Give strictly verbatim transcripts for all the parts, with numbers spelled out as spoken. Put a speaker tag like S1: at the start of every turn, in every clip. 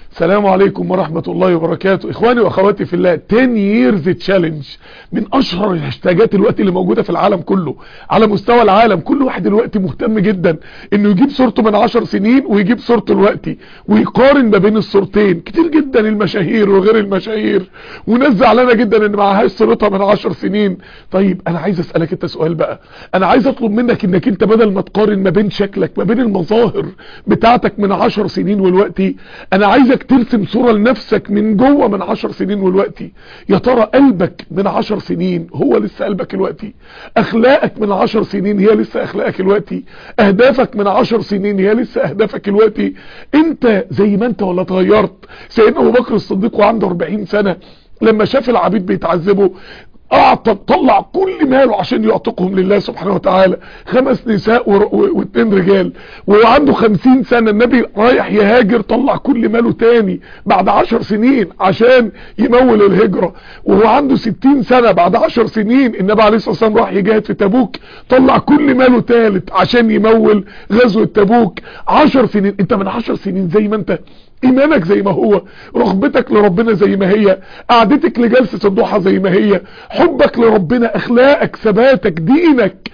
S1: السلام عليكم ورحمة الله وبركاته. اخواني واخواتي في الله، عشرة years challenge من اشهر الهاشتاجات الوقت اللي موجودة في العالم كله على مستوى العالم. كل واحد دلوقتي مهتم جدا انه يجيب صورته من عشر سنين ويجيب صورته دلوقتي ويقارن ما بين الصورتين. كتير جدا المشاهير وغير المشاهير، وناس زعلانة جدا ان معهاش صورتها من عشر سنين. طيب انا عايز اسألك انت سؤال بقى، انا عايز اطلب منك انك انت بدل ما تقارن ما بين شكلك ما بين المظاهر بتاعتك من عشر سنين والوقتي، انا عايزك ترسم صورة لنفسك من جوه من عشر سنين والوقتي. يا ترى قلبك من عشر سنين هو لسه قلبك الوقتي؟ اخلاقك من عشر سنين هي لسه اخلاقك الوقتي؟ اهدافك من عشر سنين هي لسه اهدافك الوقتي؟ انت زي ما انت ولا اتغيرت؟ سيدنا ابو بكر الصديق وعنده اربعين سنة لما شاف العبيد بيتعذبوا اعطى طلع كل ماله عشان يعتقهم لله سبحانه وتعالى، خمس نساء واثنين رجال. وهو عنده خمسين سنة النبي رايح يهاجر، طلع كل ماله تاني بعد عشر سنين عشان يمول الهجرة. وهو عنده ستين سنة بعد عشر سنين النبي عليه الصلاة والسلام راح يجاهد في تبوك، طلع كل ماله تالت عشان يمول غزوة تبوك. عشر سنين. انت من عشر سنين زي ما انت، ايمانك زي ما هو، رغبتك لربنا زي ما هي، قعدتك لجلسة الضحى زي ما هي، حبك لربنا، اخلاقك، ثباتك، دينك،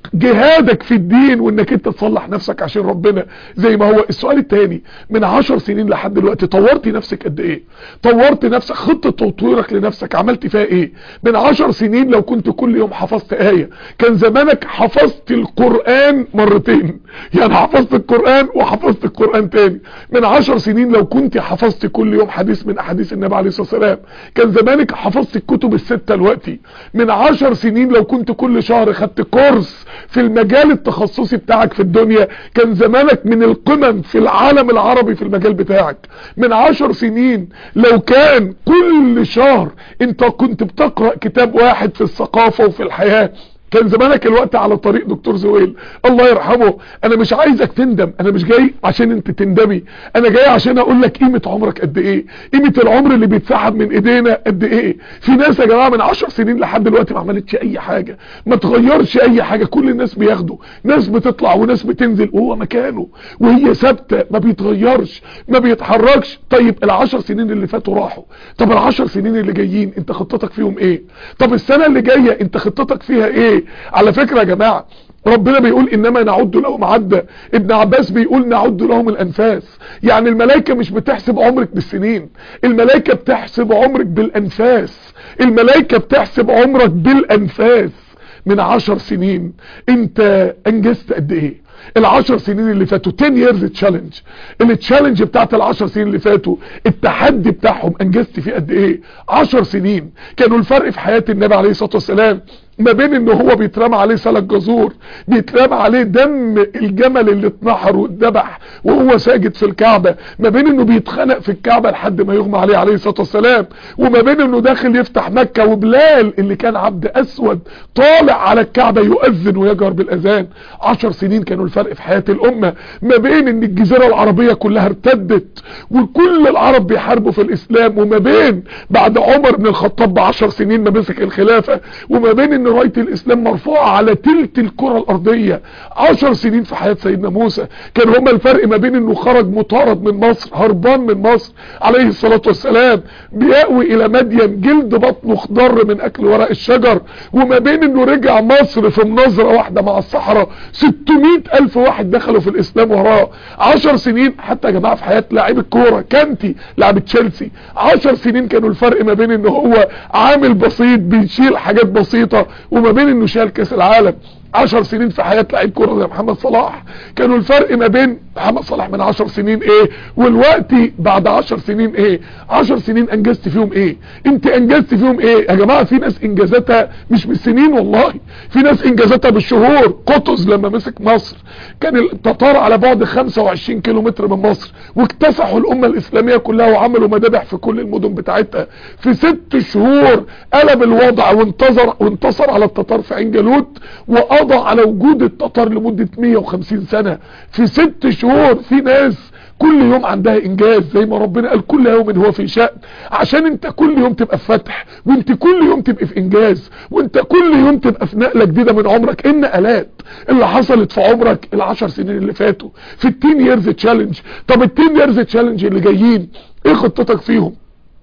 S1: جهادك في الدين، وانك انت تصلح نفسك عشان ربنا زي ما هو. السؤال التاني، من عشر سنين لحد دلوقتي طورت نفسك قد ايه؟ طورت نفسك، خطة تطويرك لنفسك عملت فيها ايه؟ من عشر سنين لو كنت كل يوم حفظت آية كان زمانك حفظت القرآن مرتين، يعني حفظت القرآن وحفظت القرآن تاني. من عشر سنين لو كنت حفظت كل يوم حديث من احاديث النبي عليه الصلاة والسلام كان زمانك حفظت الكتب الستة الوقتي. من عشر سنين لو كنت كل شهر خدت كورس في المجال التخصصي بتاعك في الدنيا كان زمانك من القمم في العالم العربي في المجال بتاعك. من عشر سنين لو كان كل شهر انت كنت بتقرأ كتاب واحد في الثقافة وفي الحياة كان زمانك الوقت على طريق دكتور زويل الله يرحمه. انا مش عايزك تندم، انا مش جاي عشان انت تندمي، انا جاي عشان اقول لك قيمة عمرك قد ايه، قيمة العمر اللي بيتسحب من ايدينا قد ايه. في ناس يا جماعة من عشر سنين لحد دلوقتي ما عملتش اي حاجة، ما تغيرش اي حاجة، كل الناس بياخدوا، ناس بتطلع وناس بتنزل وهو مكانه وهي ثابتة ما بيتغيرش ما بيتحركش. طيب العشر سنين اللي فاتوا راحوا، طب العشر سنين اللي جايين انت خطتك فيهم ايه؟ طب السنة اللي جاية انت خطتك فيها ايه؟ على فكرة يا جماعة ربنا بيقول انما نعد لهم عدة، ابن عباس بيقول نعد لهم الانفاس. يعني الملائكة مش بتحسب عمرك بالسنين، الملائكة بتحسب عمرك بالانفاس، الملائكة بتحسب عمرك بالانفاس. من عشر سنين انت انجزت قد ايه؟ العشر سنين اللي فاتوا عشرة years تشالنج، التشالنج بتاعت العشر سنين اللي فاتوا التحدي بتاعهم انجزت فيه قد ايه؟ عشر سنين كانوا الفرق في حياة النبي عليه الصلاة والسلام ما بين انه هو بيترمى عليه سلك جزور، بيترمى عليه دم الجمل اللي اتنحر واتذبح وهو ساجد في الكعبة، ما بين انه بيتخنق في الكعبة لحد ما يغمى عليه عليه الصلاة والسلام، وما بين انه داخل يفتح مكة وبلال اللي كان عبد اسود طالع على الكعبة يؤذن ويجهر بالاذان. عشر سنين كانوا الفرق في حياة الامة، ما بين ان الجزيرة العربية كلها ارتدت وكل العرب بيحاربوا في الاسلام، وما بين بعد عمر بن الخطاب بعشر سنين ما مسك الخلافة، وما بين ان راية الاسلام مرفوعة على تلت الكرة الارضية. عشر سنين في حياة سيدنا موسى كان هما الفرق ما بين انه خرج مطارد من مصر هربان من مصر عليه الصلاة والسلام بيأوي الى مدين جلد بطنه خضر من اكل ورق الشجر، وما بين انه رجع مصر في مناظرة واحدة مع الصحراء ستمائة الف واحد دخلوا في الاسلام وراه. عشر سنين حتى يا جماعة في حياة لاعب الكورة كانتي لاعب تشيلسي، عشر سنين كانوا الفرق ما بين انه هو عامل بسيط بيشيل حاجات بسيطة وما بين انه شال كاس العالم. عشر سنين في حياة لعيب كورة زي محمد صلاح كانوا الفرق ما بين محمد صلاح من عشر سنين ايه والوقت بعد عشر سنين ايه. عشر سنين انجزت فيهم ايه؟ انت انجزت فيهم ايه يا جماعة؟ في ناس انجازاتها مش بالسنين والله، في ناس انجازاتها بالشهور. قطز لما مسك مصر كان التتار على بعد خمسة وعشرين كيلو متر من مصر واكتسحوا الامة الاسلامية كلها وعملوا مذابح في كل المدن بتاعتها. في ست شهور قلب الوضع وانتصر وانتصر على التتار في عين جالوت وقضى على وجود التتار لمدة مية وخمسين سنة في ست شهور. في ناس كل يوم عندها انجاز زي ما ربنا قال كل يوم هو في شأن، عشان انت كل يوم تبقى في فتح، وانت كل يوم تبقى في انجاز، وانت كل يوم تبقى في نقلة جديدة من عمرك. ان الات اللي حصلت في عمرك العشر سنين اللي فاتوا في التين ييرز تشالنج. طب التين ييرز تشالنج اللي جايين ايه خطتك فيهم؟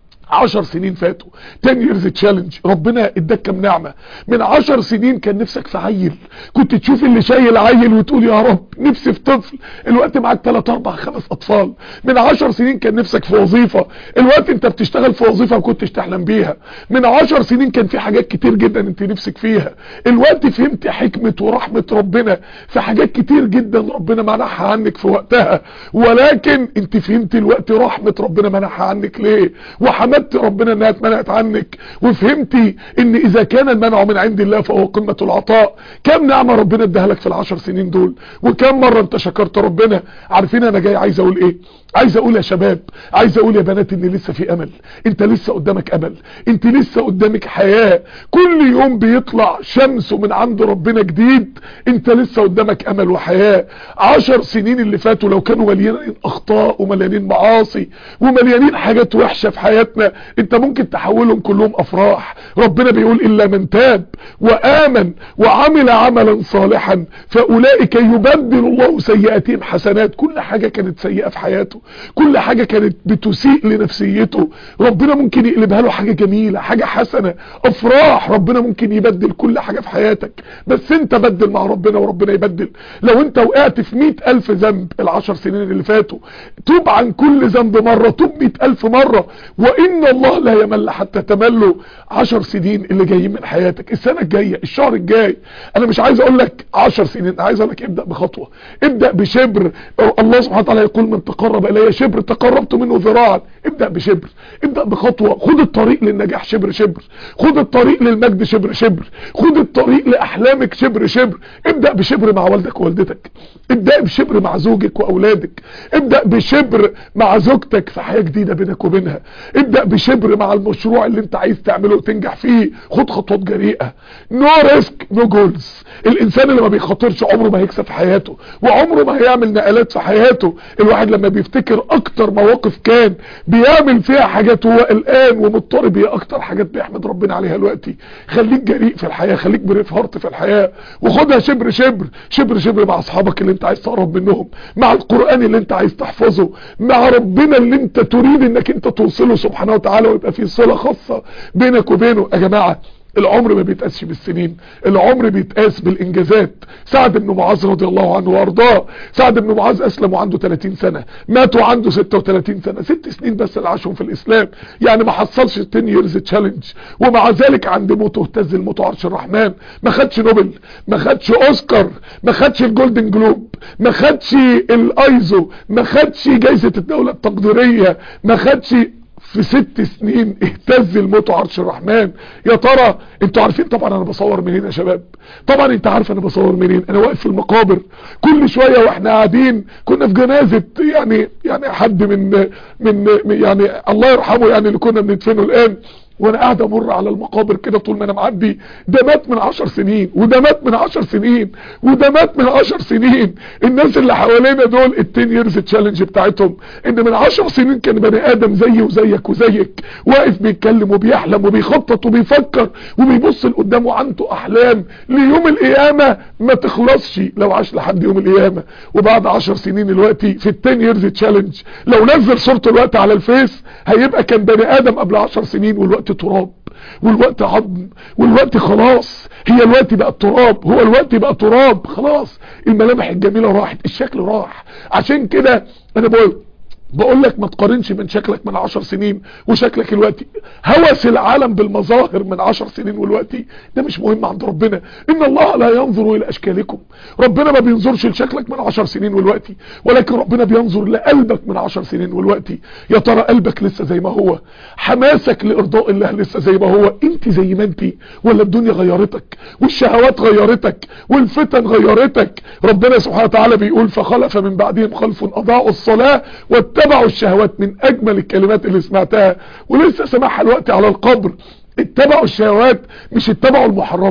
S1: عشر سنين فاتوا، عشرة years challenge، ربنا اداك كام نعمة. من عشر سنين كان نفسك في عيل، كنت تشوف اللي شايل عيل وتقول يا رب نفسي في طفل، الوقت معاك تلات اربع خمس اطفال. من عشر سنين كان نفسك في وظيفة، الوقت انت بتشتغل في وظيفة ما كنتش تحلم بيها. من عشر سنين كان في حاجات كتير جدا انت نفسك فيها، الوقت فهمت حكمة ورحمة ربنا في حاجات كتير جدا ربنا منحها عنك في وقتها، ولكن انت فهمت الوقت رحمة ربنا منحها عنك ليه، وحمد ربنا انها اتمنعت عنك، وفهمتي ان اذا كان المنع من عند الله فهو قمة العطاء. كم نعمة ربنا اداها لك في العشر سنين دول، وكم مرة انت شكرت ربنا. عارفين انا جاي عايز اقول ايه؟ عايز اقول يا شباب، عايز اقول يا بنات ان لسه في امل، انت لسه قدامك امل، انت لسه قدامك حياة، كل يوم بيطلع شمس من عند ربنا جديد، انت لسه قدامك امل وحياة. عشر سنين اللي فاتوا لو كانوا مليانين اخطاء ومليانين معاصي ومليانين حاجات وحشة في حياتنا، انت ممكن تحولهم كلهم افراح. ربنا بيقول الا من تاب وامن وعمل عملا صالحا فاولئك يبدل الله سيئاتهم حسنات. كل حاجة كانت سيئة في حياته، كل حاجة كانت بتسيء لنفسيته، ربنا ممكن يقلبها له حاجة جميلة، حاجة حسنة، افراح. ربنا ممكن يبدل كل حاجة في حياتك، بس انت بدل مع ربنا وربنا يبدل. لو انت وقعت في مئة الف ذنب العشر سنين اللي فاتوا، توب عن كل ذنب مرة، توب مئة الف مرة، وان الله لا يمل حتى تملوا. عشر سنين اللي جايين من حياتك، السنة الجاية، الشهر الجاي، انا مش عايز اقول لك عشر سنين، عايز اقول لك ابدأ بخطوة، ابدأ بشبر. الله سبحانه وتعالى يقول من تقرب الي شبر تقربت منه ذراعا. ابدأ بشبر، ابدأ بخطوة، خد الطريق للنجاح شبر شبر، خد الطريق للمجد شبر شبر، خد الطريق لاحلامك شبر شبر. ابدأ بشبر مع والدك ووالدتك، ابدأ بشبر مع زوجك واولادك، ابدأ بشبر مع زوجتك في حياة جديدة بينك وبينها، ابدأ بشبر مع المشروع اللي انت عايز تعمله وتنجح فيه. خد خطوات جريئة، نو ريسك نو جولز. الانسان اللي ما بيخاطرش عمره ما هيكسب في حياته، وعمره ما هيعمل نقلات في حياته. الواحد لما بيفتكر اكتر مواقف كان بيعمل فيها حاجات وهو قلقان ومضطرب، هي اكتر حاجات بيحمد ربنا عليها دلوقتي. خليك جريء في الحياة، خليك بريف هارت في الحياة، وخدها شبر شبر شبر شبر مع اصحابك اللي انت عايز تقرب منهم، مع القرآن اللي انت عايز تحفظه، مع ربنا اللي انت تريد انك انت توصله سبحانه وتعالى، ويبقى في صلة خاصة بينك وبينه. يا جماعة العمر ما بيتقاسش بالسنين، العمر بيتقاس بالانجازات. سعد بن معاذ رضي الله عنه وارضاه، سعد بن معاذ اسلم وعنده ثلاثين سنة، مات وعنده ستة وثلاثين سنة، ست سنين بس اللي عاشهم في الاسلام، يعني ما حصلش عشرة years تشالنج، ومع ذلك عند موته اهتز الموت عرش الرحمن. ما خدش نوبل، ما خدش اوسكار، ما خدش الجولدن جلوب، ما خدش الايزو، ما خدش جايزة الدولة التقديرية، ما خدش. في ست سنين اهتز الموت عرش الرحمن. يا ترى انتوا عارفين طبعا انا بصور منين يا شباب؟ طبعا انت عارف انا بصور منين. انا واقف في المقابر كل شوية واحنا قاعدين، كنا في جنازة يعني يعني حد من من يعني الله يرحمه يعني اللي كنا بندفنه الان، وانا قاعد امر على المقابر كده طول ما انا معدي، ده مات من عشر سنين، وده مات من عشر سنين، وده مات من عشر سنين. الناس اللي حوالينا دول التين ييرز تشالنج بتاعتهم ان من عشر سنين كان بني ادم زي وزيك وزيك، واقف بيتكلم وبيحلم وبيخطط وبيفكر وبيبص لقدام، وعنده احلام ليوم القيامة ما تخلصش لو عاش لحد يوم القيامة. وبعد عشر سنين دلوقتي في التين ييرز تشالنج، لو نزل صورته الوقت على الفيس هيبقى كان بني ادم قبل عشر سنين، والوقت تراب، والوقت عظم، والوقت خلاص، هي الوقت بقى تراب، هو الوقت بقى تراب خلاص. الملامح الجميلة راحت، الشكل راح. عشان كده انا بقول بقول لك ما تقارنش من شكلك من عشر سنين وشكلك الوقتي. هوس العالم بالمظاهر من عشر سنين والوقتي ده مش مهم عند ربنا. ان الله لا ينظر الى اشكالكم، ربنا ما بينظرش لشكلك من عشر سنين والوقتي، ولكن ربنا بينظر لقلبك من عشر سنين والوقتي. يا ترى قلبك لسه زي ما هو؟ حماسك لارضاء الله لسه زي ما هو؟ انت زي ما انت، ولا الدنيا غيرتك والشهوات غيرتك والفتن غيرتك؟ ربنا سبحانه وتعالى بيقول فخلف من بعدهم خلف اضاعوا الصلاة واتبعوا الشهوات. من اجمل الكلمات اللي سمعتها ولسه سمعها الوقت على القبر. اتبعوا الشهوات مش اتبعوا المحرمات.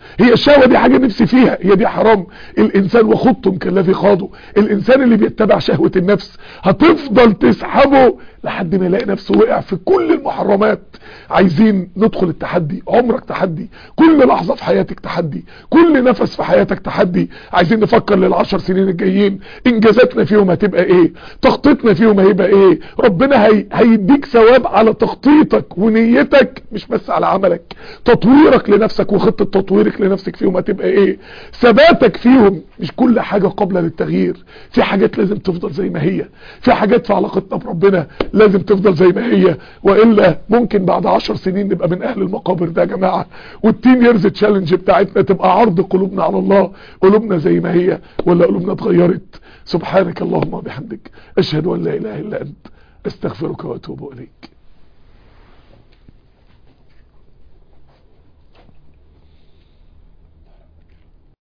S1: هي الشهوة دي حاجة نفسي فيها، هي دي حرام. الانسان وخضتم كالذي خاضوا، الانسان اللي بيتبع شهوة النفس هتفضل تسحبه لحد ما يلاقي نفسه وقع في كل المحرمات. عايزين ندخل التحدي، عمرك تحدي، كل لحظة في حياتك تحدي، كل نفس في حياتك تحدي. عايزين نفكر للعشر سنين الجايين انجازاتنا فيهم هتبقى ايه، تخطيطنا فيهم هيبقى ايه. ربنا هي... هيديك ثواب على تخطيطك ونيتك، مش بس على عملك. تطويرك لنفسك وخطة تطويرك لنفسك فيهم هتبقى ايه، ثباتك فيهم. مش كل حاجة قابلة للتغيير، في حاجات لازم تفضل زي ما هي، في حاجات في علاقتنا بربنا لازم تفضل زي ما هي، وإلا ممكن بعد عشر سنين نبقى من اهل المقابر ده يا جماعة. والتين ييرز تشالنج بتاعتنا تبقى عرض قلوبنا على الله، قلوبنا زي ما هي ولا قلوبنا اتغيرت. سبحانك اللهم وبحمدك، اشهد ان لا اله الا انت، استغفرك واتوب اليك.